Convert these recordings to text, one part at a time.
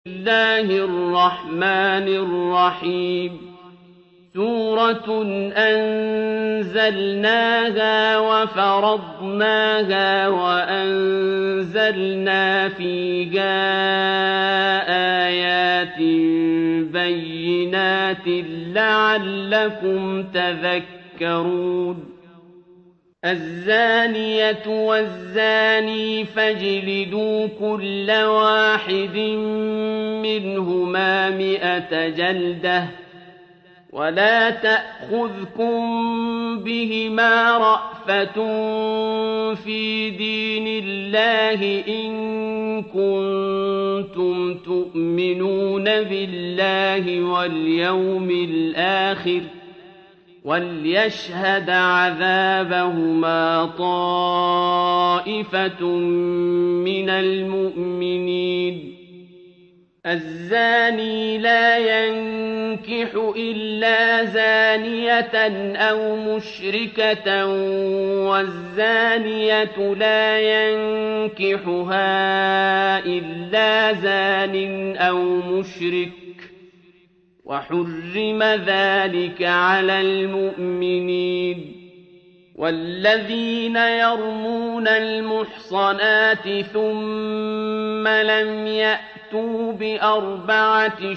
الله الرحمن الرحيم سورة أنزلناها وفرضناها وأنزلنا فيها آيات بينات لعلكم تذكرون الزانية والزاني فاجلدوا كل واحد منهما 100 جلدة ولا تأخذكم بهما رأفة في دين الله إن كنتم تؤمنون بالله واليوم الآخر وليشهد عذابهما طائفة من المؤمنين الزاني لا ينكح إلا زانية أو مشركة والزانية لا ينكحها إلا زان أو مشرك وحرم ذلك على المؤمنين والذين يرمون المحصنات ثم لم يأتوا ب4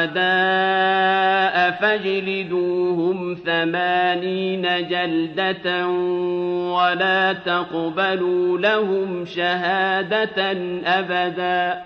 شهداء فاجلدوهم 80 جلدة ولا تقبلوا لهم شهادة أبدا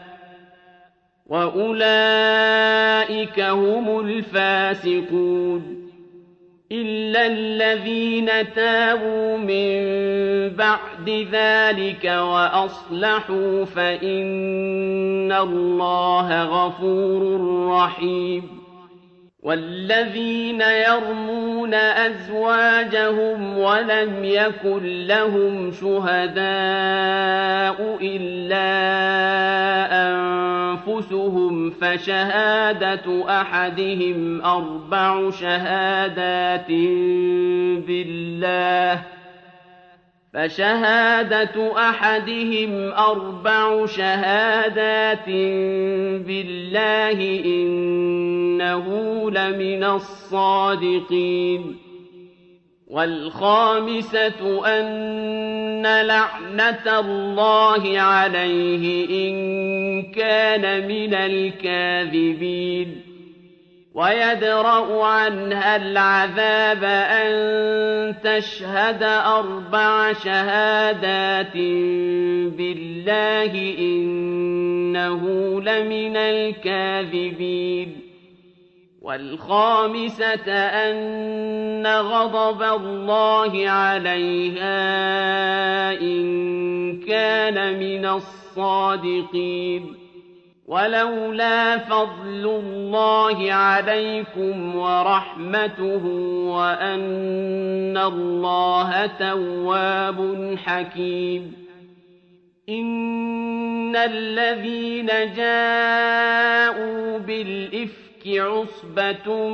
وأولئك هم الفاسقون إلا الذين تابوا من بعد ذلك وأصلحوا فإن الله غفور رحيم والذين يرمون أزواجهم ولم يكن لهم شهداء إلا أنفسهم فشهادة أحدهم 4 شهادات بالله إنه لمن الصادقين والخامسة أن لعنة الله عليه إن كان من الكاذبين ويدرأ عنها العذاب أن تشهد 4 شهادات بالله إنه لمن الكاذبين والخامسة أن غضب الله عليها إن كان من الصادقين ولولا فضل الله عليكم ورحمته وأن الله تواب حكيم إن الذين جاءوا بالإفك عصبة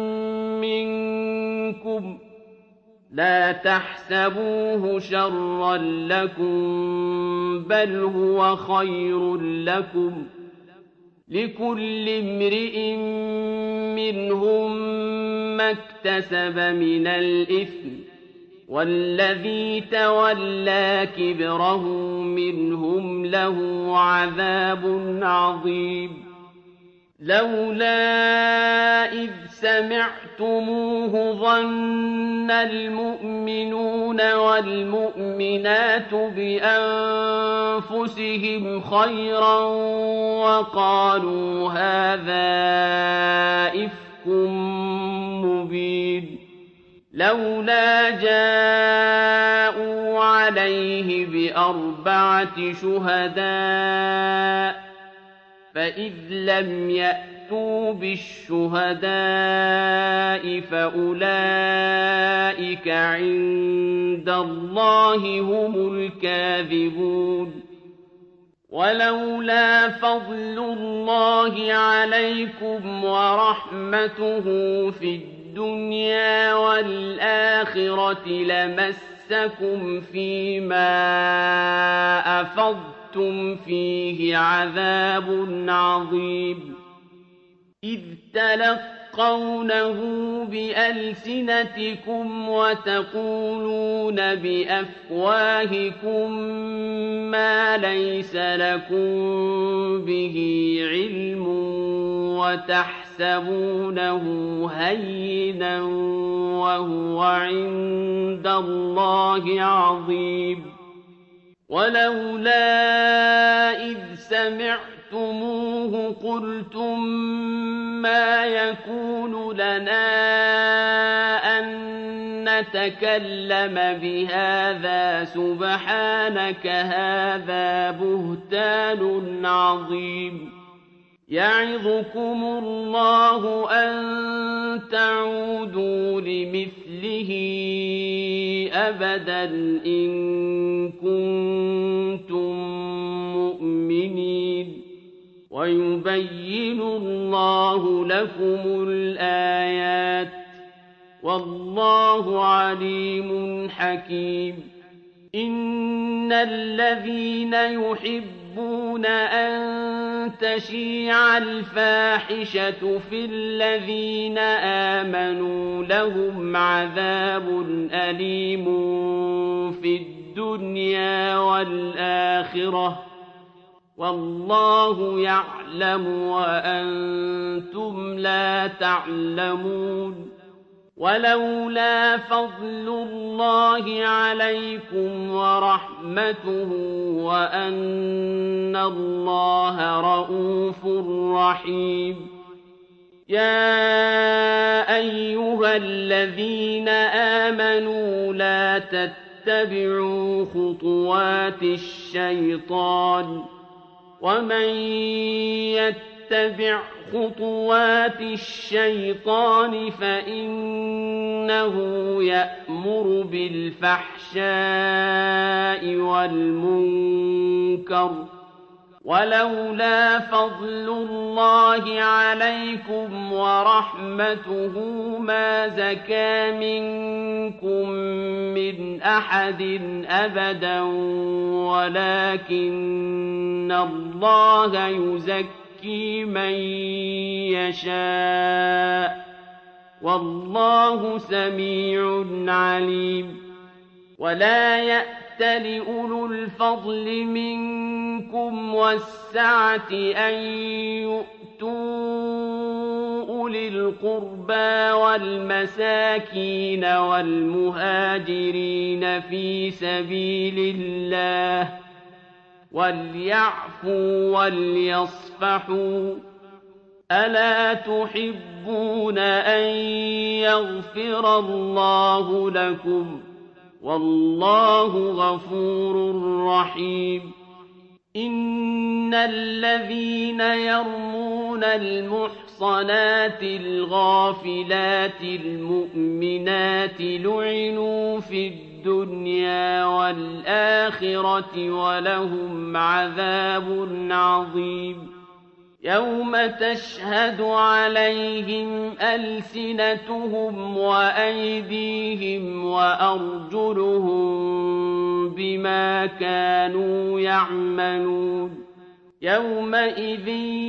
منكم لا تحسبوه شرا لكم بل هو خير لكم لكل امرئ منهم ما اكتسب من الإثم والذي تولى كبره منهم له عذاب عظيم لولا إذ سمعتموه ظن المؤمنون والمؤمنات بأنفسهم خيرا وقالوا هذا إفك مبين لولا جاءوا عليه ب4 شهداء فإذ لم يأتوا بالشهداء فأولئك عند الله هم الكاذبون ولولا فضل الله عليكم ورحمته في الدنيا والآخرة لمسكم فيما أفضتم وأنتم فيه عذاب عظيم إذ تلقونه بألسنتكم وتقولون بأفواهكم ما ليس لكم به علم وتحسبونه هينا وهو عند الله عظيم ولولا إذ سمعتموه قلتم ما يكون لنا أن نتكلم بهذا سبحانك هذا بهتان عظيم يعظكم الله أن تعودوا لمثله أبدا إن كنتم مؤمنين ويبين الله لكم الآيات والله عليم حكيم إن الذين يحبون أن تشيع الفاحشة في الذين آمنوا لهم عذاب أليم في الدنيا والآخرة والله يعلم وأنتم لا تعلمون ولولا فضل الله عليكم ورحمته وأن الله رءوف رحيم يا أيها الذين آمنوا لا تتبعوا خطوات الشيطان ومن يتبع خطوات الشيطان فإنه يأمر بالفحشاء والمنكر ولولا فضل الله عليكم ورحمته ما زكى منكم من أحد أبدا ولكن الله يزكي من يشاء والله سميع عليم ولا يأتل أولو الفضل منكم والسعة أن يؤتوا أولي القربى والمساكين والمهاجرين في سبيل الله وليعفوا وليصفحوا ألا تحبون أن يغفر الله لكم والله غفور رحيم إن الذين يرمون المحصنات الغافلات المؤمنات لعنوا في الدنيا والآخرة ولهم عذاب عظيم يوم تشهد عليهم ألسنتهم وأيديهم وأرجلهم بما كانوا يعملون يومئذ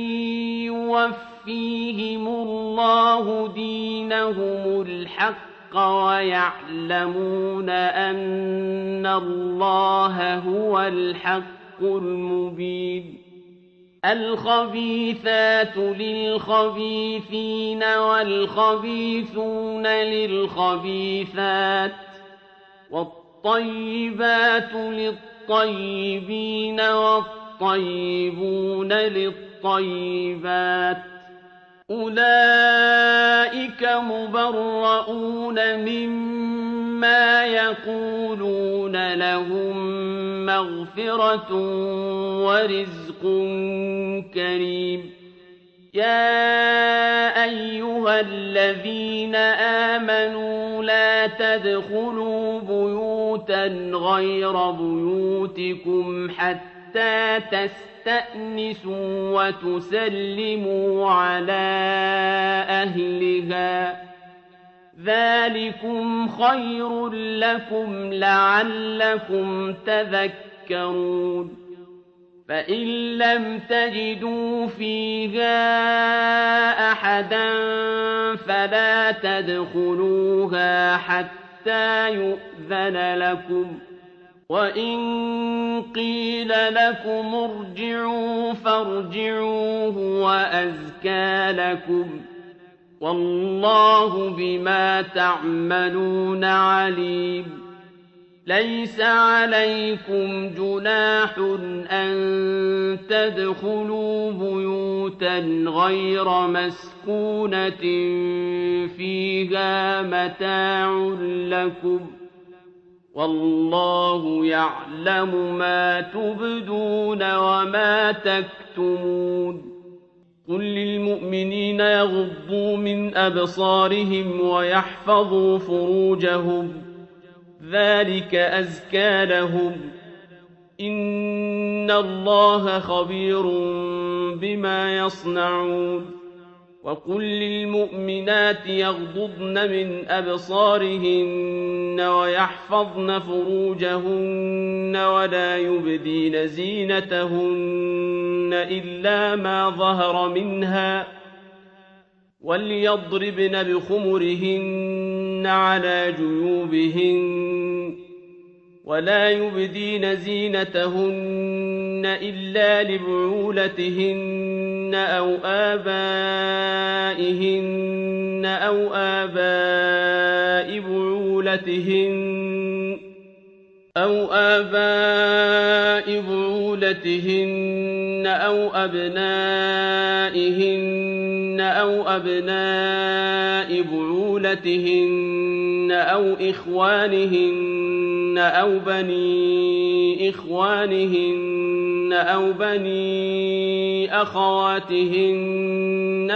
يوفيهم الله دينهم الحق ويعلمون أن الله هو الحق المبين الخبيثات للخبيثين والخبيثون للخبيثات والطيبات للطيبين والطيبون للطيبات أولئك مبرؤون مما يقولون لهم مغفرة ورزق كريم يا أيها الذين آمنوا لا تدخلوا بيوتا غير بيوتكم حتى تستأنسوا وتسلموا على أهلها ذلكم خير لكم لعلكم تذكرون فإن لم تجدوا فيها أحدا فلا تدخلوها حتى يؤذن لكم، وإن قيل لكم ارجعوا فارجعوا هو أزكى لكم، والله بما تعملون عليم. ليس عليكم جناح أن تدخلوا بيوتا غير مسكونة فيها متاع لكم، والله يعلم ما تبدون وما تكتمون. قل للمؤمنين يغضوا من أبصارهم ويحفظوا فروجهم، ذلك أزكى لهم، إن الله خبير بما يصنعون. وقل للمؤمنات يغضضن من أبصارهن ويحفظن فروجهن ولا يبدين زينتهن إلا ما ظهر منها، وليضربن بخمرهن على جيوبهن، ولا يبدين زينتهن إلا لبعولتهن أو آبائهن أو آباء بعولتهن أو أبنائهن أو أبناء بعولتهن أو إخوانهن أو بني إخوانهن أو بني أخواتهن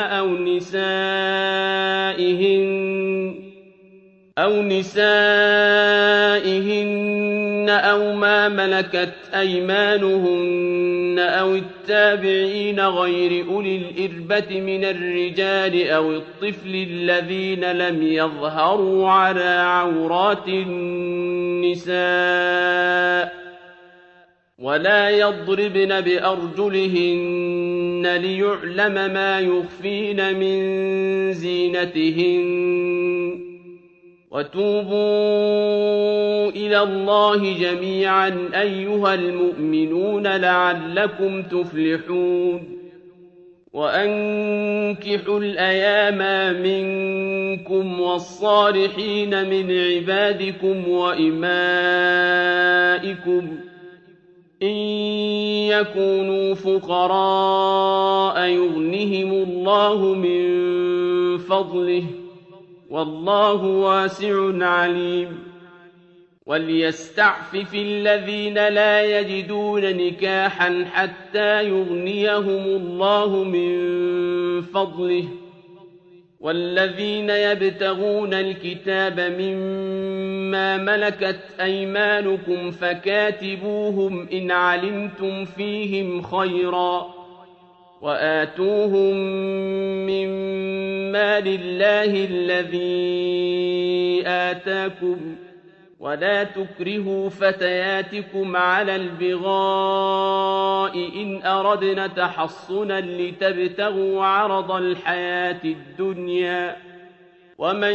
أو نسائهن أو ما ملكت أيمانهن أو التابعين غير أولي الإربة من الرجال أو الطفل الذين لم يظهروا على عورات النساء، ولا يضربن بأرجلهن ليعلم ما يخفين من زينتهن. وتوبوا إلى الله جميعا أيها المؤمنون لعلكم تفلحون. وأنكحوا الأيام منكم والصالحين من عبادكم وإمائكم إن يكونوا فقراء يغنهم الله من فضله، والله واسع عليم. وليستعفف الذين لا يجدون نكاحا حتى يغنيهم الله من فضله، والذين يبتغون الكتاب مما ملكت أيمانكم فكاتبوهم إن علمتم فيهم خيرا، وآتوهم من مال الله الذي آتاكم، ولا تكرهوا فتياتكم على البغاء إن أردنا تحصنا لتبتغوا عرض الحياة الدنيا، ومن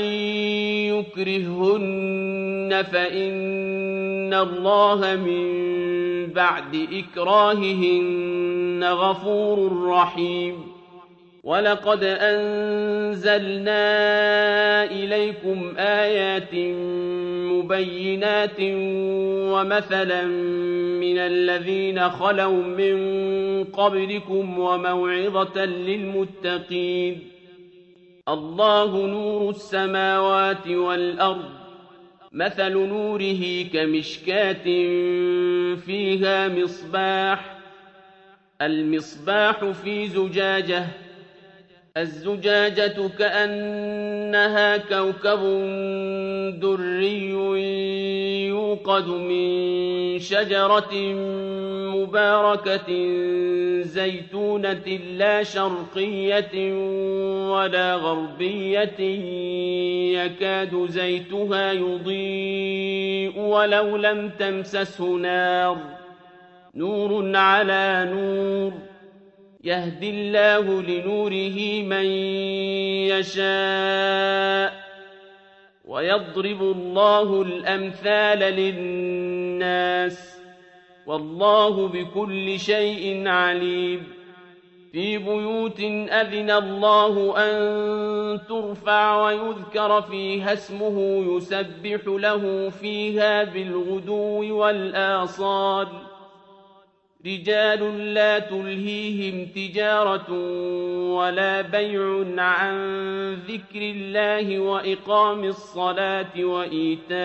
يكرههن فإن الله من بعد إكراههن غفور رحيم. ولقد أنزلنا إليكم آيات مبينات ومثلا من الذين خلوا من قبلكم وموعظة للمتقين. الله نور السماوات والأرض، مثل نوره كمشكاة فيها مصباح، المصباح في زجاجة، الزجاجة كأنها كوكب دري يوقد من شجرة مباركة زيتونة لا شرقية ولا غربية يكاد زيتها يضيء ولو لم تمسسه نار، نور على نور يهدي الله لنوره من يشاء ويضرب الله الأمثال للناس والله بكل شيء عليم في بيوت أذن الله أن ترفع ويذكر فيها اسمه يسبح له فيها بالغدو والآصال رجال لا تلهيهم تجارة ولا بيع عن ذكر الله وإقام الصلاة وإيتاء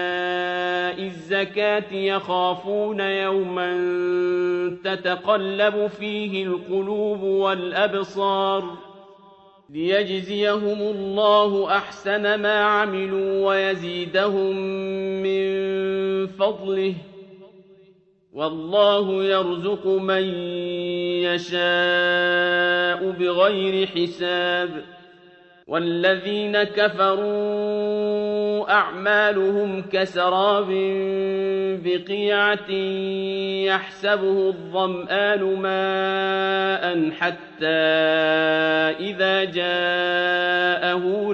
الزكاة يخافون يوما تتقلب فيه القلوب والأبصار ليجزيهم الله أحسن ما عملوا ويزيدهم من فضله والله يرزق من يشاء بغير حساب والذين كفروا أعمالهم كسراب بقيعة يحسبه الظمآن ماء حتى إذا جاءه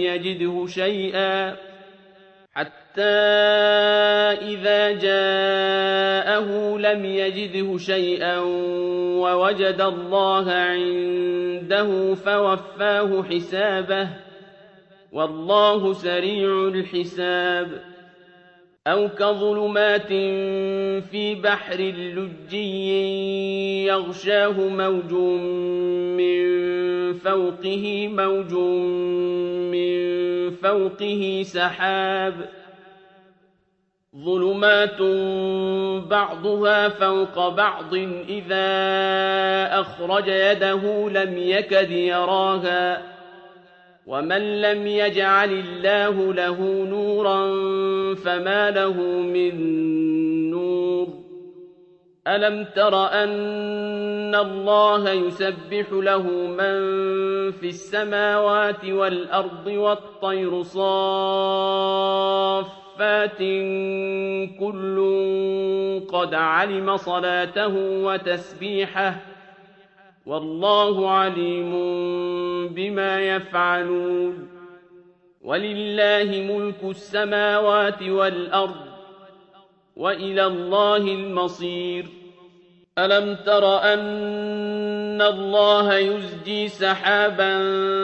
لم يجده شيئا ووجد الله عنده فوفاه حسابه والله سريع الحساب أو كظلمات في بحر لجي يغشاه موج من فوقه سحاب ظلمات بعضها فوق بعض إذا أخرج يده لم يكد يراها ومن لم يجعل الله له نورا فما له من نور ألم تر أن الله يسبح له من في السماوات والأرض والطير صافات كل قد علم صلاته وتسبيحه والله عليم بما يفعلون ولله ملك السماوات والأرض وإلى الله المصير ألم تر أن الله يزجي سحابا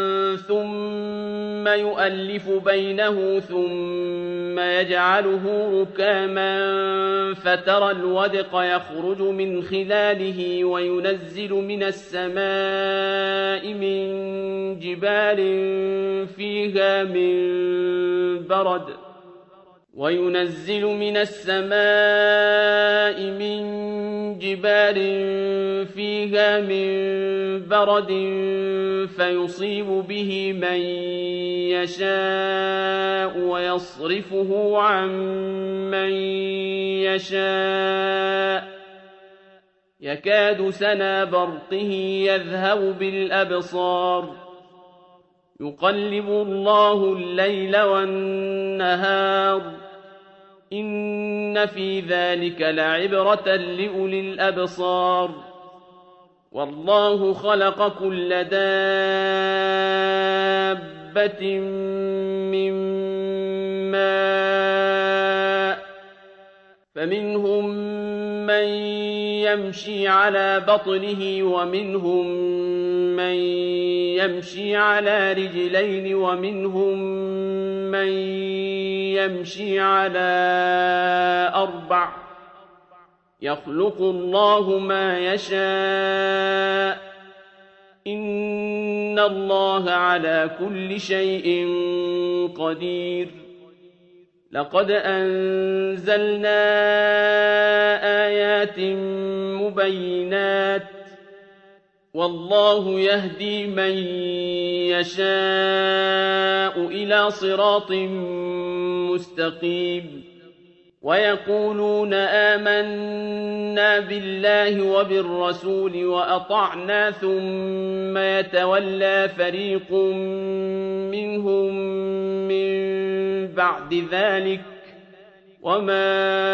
ثم يؤلف بينه ثم يجعله ركاما فترى الودق يخرج من خلاله وينزل من السماء من جبال فيها من برد فيصيب به من يشاء ويصرفه عن من يشاء يكاد سنا برقه يذهب بالأبصار يقلب الله الليل والنهار إن في ذلك لعبرة لأولي الأبصار والله خلق كل دابة من ماء فمنهم من يمشي على بطنه ومنهم من يمشي على رجلين ومنهم من يمشي على أربع يخلق الله ما يشاء إن الله على كل شيء قدير لقد أنزلنا آيات مبينات والله يهدي من يشاء إلى صراط مستقيم ويقولون آمنا بالله وبالرسول وأطعنا ثم يتولى فريق منهم من بعد ذلك وما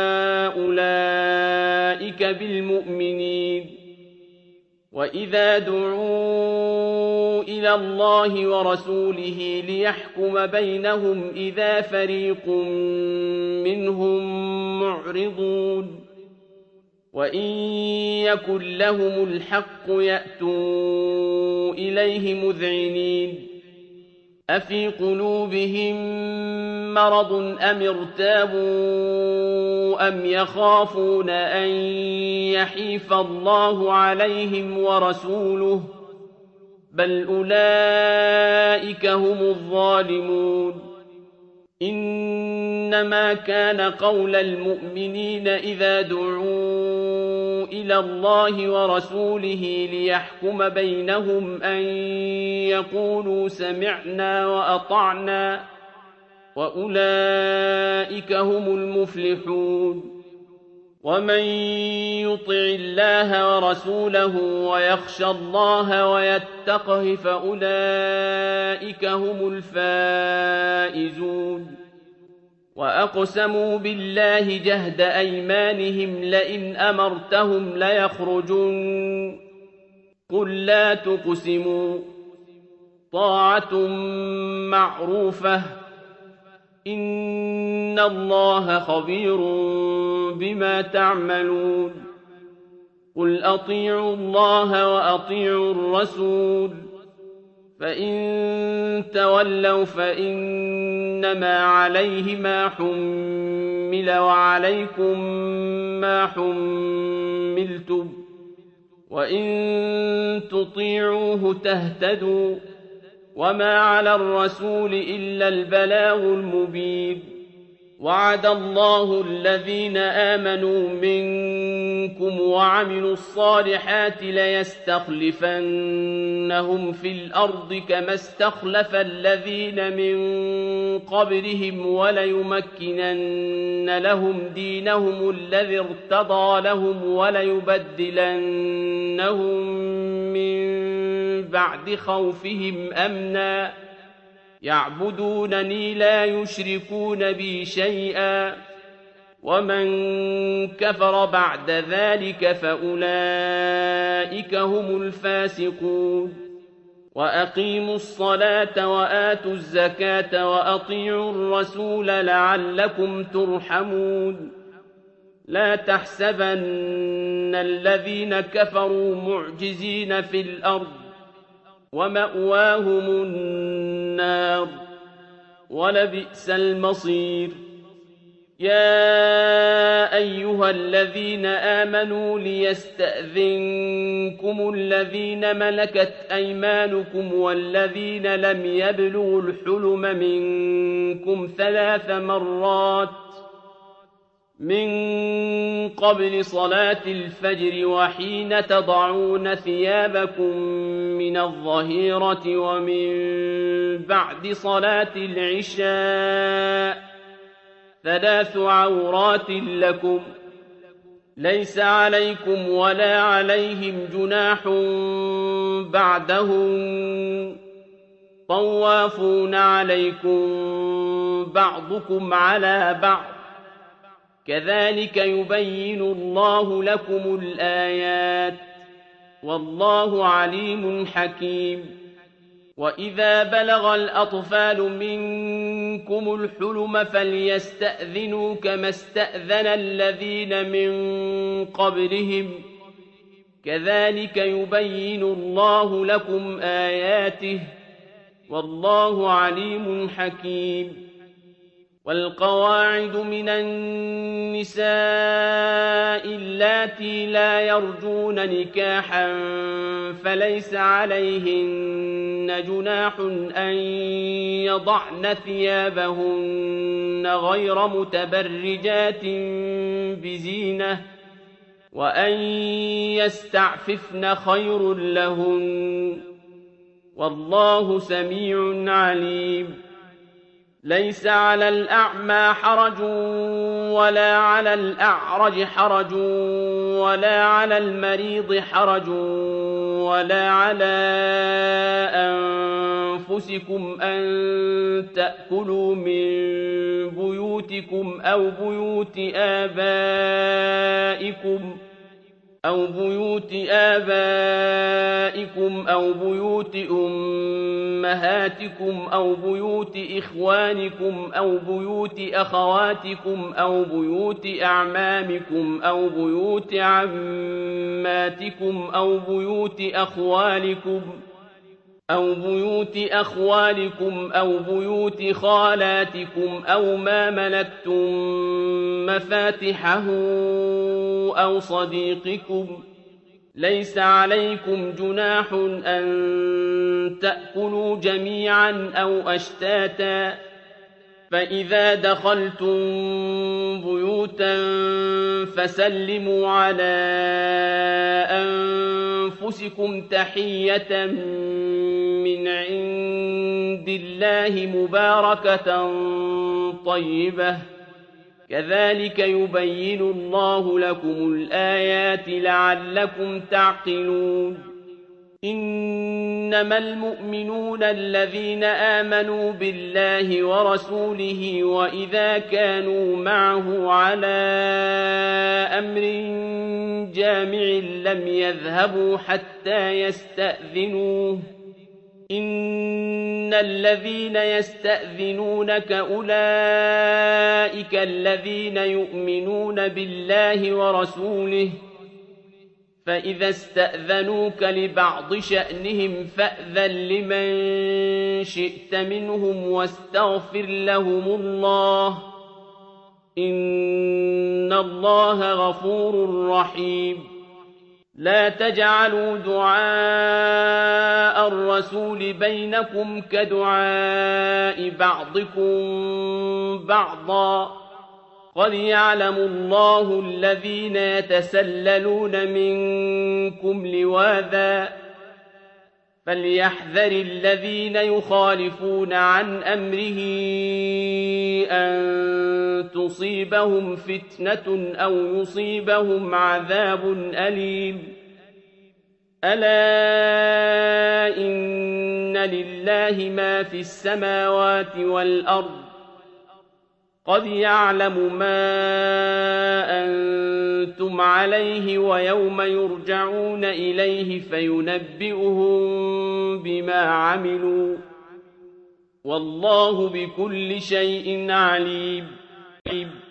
أولئك بالمؤمنين. وإذا دعوا إلى الله ورسوله ليحكم بينهم إذا فريق منهم معرضون. وإن يكن لهم الحق يأتوا إليه مذعنين. أفي قلوبهم مرض أم ارتابوا أم يخافون أن يحيف الله عليهم ورسوله بل أولئك هم الظالمون. إنما كان قول المؤمنين إذا دعوا إلى الله ورسوله ليحكم بينهم أن يقولوا سمعنا وأطعنا وأولئك هم المفلحون. ومن يطع الله ورسوله ويخشى الله ويتقه فأولئك هم الفائزون. وأقسموا بالله جهد أيمانهم لئن أمرتهم ليخرجن قل لا تقسموا طاعة معروفة إن الله خبير بما تعملون. قل أطيعوا الله وأطيعوا الرسول فإن تولوا فإنما عليه ما حمل وعليكم ما حملتم وإن تطيعوه تهتدوا وما على الرسول إلا البلاغ المبين. وعد الله الذين آمنوا منكم وعملوا الصالحات ليستخلفنهم في الأرض كما استخلف الذين من قبلهم وليمكنن لهم دينهم الذي ارتضى لهم وليبدلنهم من بعد خوفهم أمنا يعبدونني لا يشركون بي شيئا ومن كفر بعد ذلك فأولئك هم الفاسقون. وأقيموا الصلاة وآتوا الزكاة وأطيعوا الرسول لعلكم ترحمون. لا تحسبن الذين كفروا معجزين في الأرض ومأواهم النار ولبئس المصير. يا أيها الذين آمنوا ليستأذنكم الذين ملكت أيمانكم والذين لم يبلغوا الحلم منكم 3 مرات من قبل صلاة الفجر وحين تضعون ثيابكم من الظهيرة ومن بعد صلاة العشاء 3 عورات لكم ليس عليكم ولا عليهم جناح بعدهم طوافون عليكم بعضكم على بعض كذلك يبين الله لكم الآيات والله عليم حكيم. وإذا بلغ الأطفال منكم الحلم فليستأذنوا كما استأذن الذين من قبلهم كذلك يبين الله لكم آياته والله عليم حكيم. والقواعد من النساء اللاتي لا يرجون نكاحا فليس عليهن جناح أن يضعن ثيابهن غير متبرجات بزينة وأن يستعففن خير لهن والله سميع عليم. ليس على الأعمى حرج ولا على الأعرج حرج ولا على المريض حرج ولا على أنفسكم أن تأكلوا من بيوتكم أو بيوت آبائكم أو بيوت أمهاتكم أو بيوت إخوانكم أو بيوت أخواتكم أو بيوت أعمامكم أو بيوت عماتكم أو بيوت أخوالكم أو بيوت خالاتكم أو ما ملكتم مفاتحه أو صديقكم. ليس عليكم جناح أن تأكلوا جميعا أو أشتاتا، فإذا دخلتم بيوتا فسلموا على أنفسكم تحية من عند الله مباركة طيبة، كذلك يبين الله لكم الآيات لعلكم تعقلون. إنما المؤمنون الذين آمنوا بالله ورسوله وإذا كانوا معه على أمر جامع لم يذهبوا حتى يستأذنوه. إن الذين يستأذنونك أولئك الذين يؤمنون بالله ورسوله، فإذا استأذنوك لبعض شأنهم فأذن لمن شئت منهم واستغفر لهم الله، إن الله غفور رحيم. لا تجعلوا دعاء الرسول بينكم كدعاء بعضكم بعضا، قد يعلم الله الذين يتسللون منكم لواذا، فليحذر الذين يخالفون عن أمره أن تصيبهم فتنة أو يصيبهم عذاب أليم. ألا إن لله ما في السماوات والأرض، قد يعلم ما أنتم عليه ويوم يرجعون إليه فينبئهم بما عملوا، والله بكل شيء عليم.